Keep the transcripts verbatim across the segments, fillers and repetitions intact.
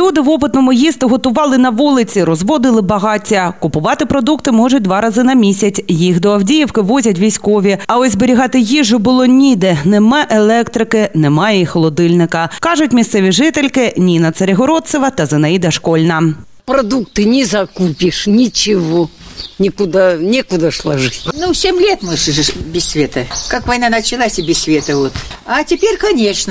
Люди в Опитному їсти готували на вулиці, розводили багаття. Купувати продукти можуть два рази на місяць. Їх до Авдіївки возять військові. А ось зберігати їжу було ніде. Нема електрики, немає і холодильника. Кажуть місцеві жительки Ніна Царегородцева та Зинаїда Школьна. Продукты не закупишь, ничего. Никуда, некуда сложить. Ну, семь лет мы же без света. Как война началась и без света. Вот. А теперь, конечно,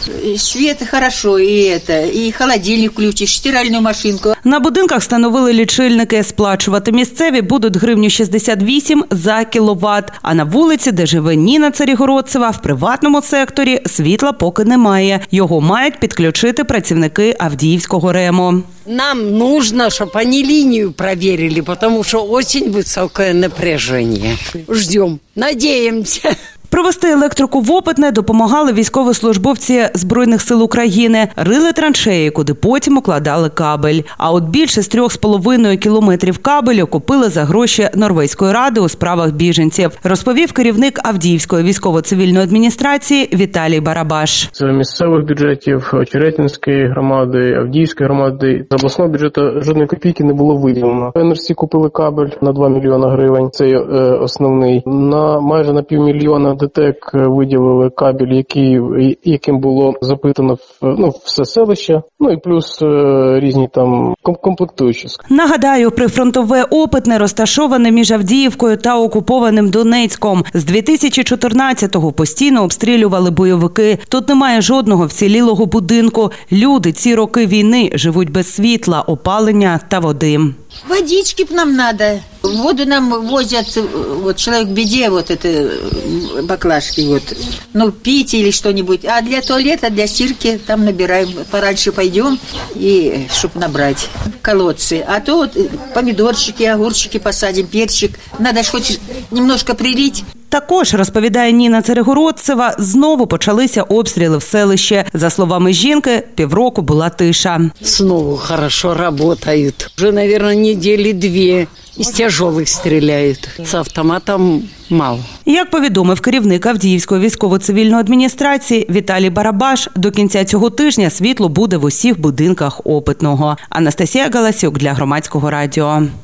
свет хорошо, и это, и холодильник включишь, стиральную машинку. На будинках встановили лічильники. Сплачувати місцеві будуть гривню шістдесят вісім за кіловат. А на вулиці, де живе Ніна Царегородцева, в приватному секторі світла поки немає. Його мають підключити працівники Авдіївського РЕМу. Нам нужно, чтобы они линию проверили, потому что очень высокое напряжение. Ждем, надеемся. Провести електрику в Опитне допомагали військовослужбовці Збройних сил України. Рили траншеї, куди потім укладали кабель. А от більше з трьох з половиною кілометрів кабелю купили за гроші Норвезької ради у справах біженців, розповів керівник Авдіївської військово-цивільної адміністрації Віталій Барабаш. З місцевих бюджетів Очеретинської громади, Авдіївської громади, з обласного бюджету жодної копійки не було виділено. ен ер сі купили кабель на два мільйони гривень, це е, основний. На майже на півмільйона ДТЕК виділили кабель, який, яким було запитано ну, все селище, ну і плюс е, різні там комплектуючі. Нагадаю, прифронтове Опитне розташоване між Авдіївкою та окупованим Донецьком. З дві тисячі чотирнадцятого постійно обстрілювали бойовики. Тут немає жодного вцілілого будинку. Люди ці роки війни живуть без світла, опалення та води. Водички нам надо. Воду нам возят, вот человек в беде, вот это баклажки, вот, ну, пить или что-нибудь. А для туалета, для стирки там набираем. Пораньше пойдем, и чтобы набрать колодцы. А то вот помидорчики, огурчики посадим, перчик. Надо ж хоть немножко прилить. Також, розповідає Ніна Царегородцева, знову почалися обстріли в селище. За словами жінки, півроку була тиша. Снова хорошо работают. Уже, наверное, недели две. Из тяжелых стреляют. С автоматом мало. Як повідомив керівник Авдіївської військово-цивільної адміністрації Віталій Барабаш, до кінця цього тижня світло буде в усіх будинках Опитного. Анастасія Галасюк для Громадського радіо.